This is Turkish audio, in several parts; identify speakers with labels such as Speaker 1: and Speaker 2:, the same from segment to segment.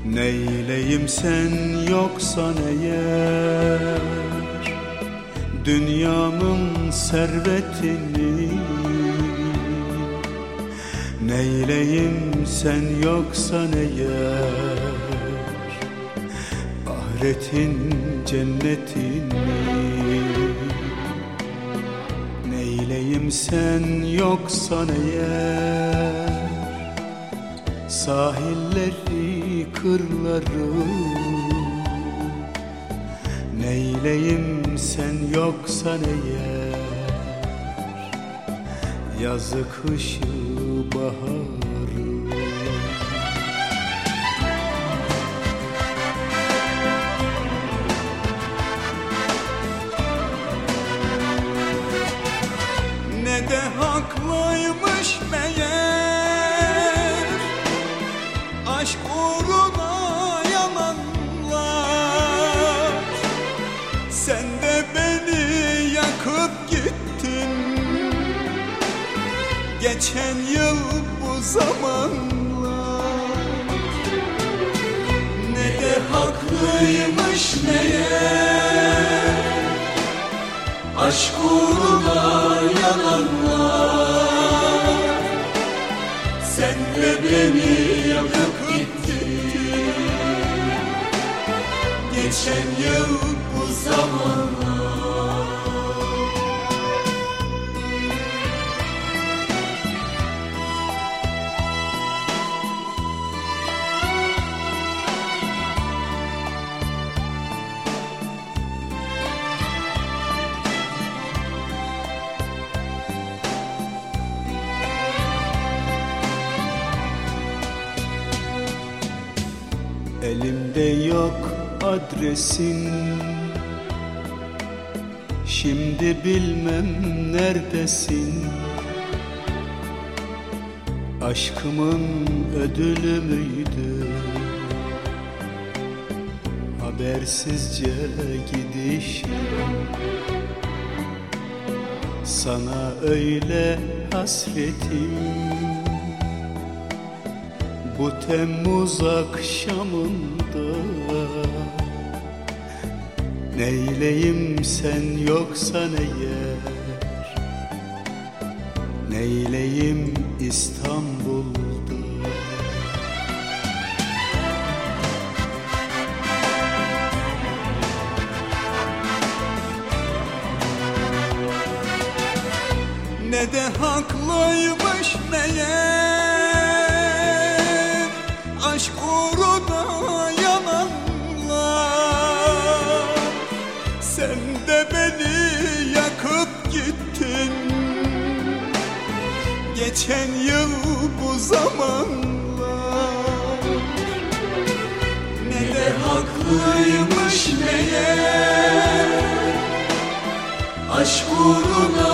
Speaker 1: Neyleyim sen yoksan eğer dünyamın servetini? Neyleyim sen yoksan eğer ahiretin cennetini? Neyleyim sen yoksan eğer sahilleri, kırları? Neyleyim sen yoksan eğer yazı, kışı, baharı? Ne de haklıymış meğer aşk uğruna yananlar. Sen de beni yakıp gittin geçen yıl bu zamanlar. Ne de haklıymış meğer aşk uğruna yananlar. Sen de beni yakıp gittin geçen yıl bu zamanlar. Elimde yok adresin, şimdi bilmem neredesin. Aşkımın ödülü müydü habersizce gidişim? Sana öyle hasretim bu Temmuz akşamında. Neyleyim sen yoksan eğer, neyleyim İstanbul'da? Ne de haklıymış meğer aşk uğruna yananlar. Sen de beni yakıp gittin geçen yıl bu zamanlar. Ne de haklıymış meğer aşk uğruna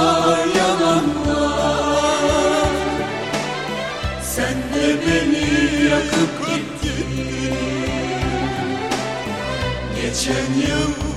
Speaker 1: yananlar. Sen de beni yakıp gittin geçen yıl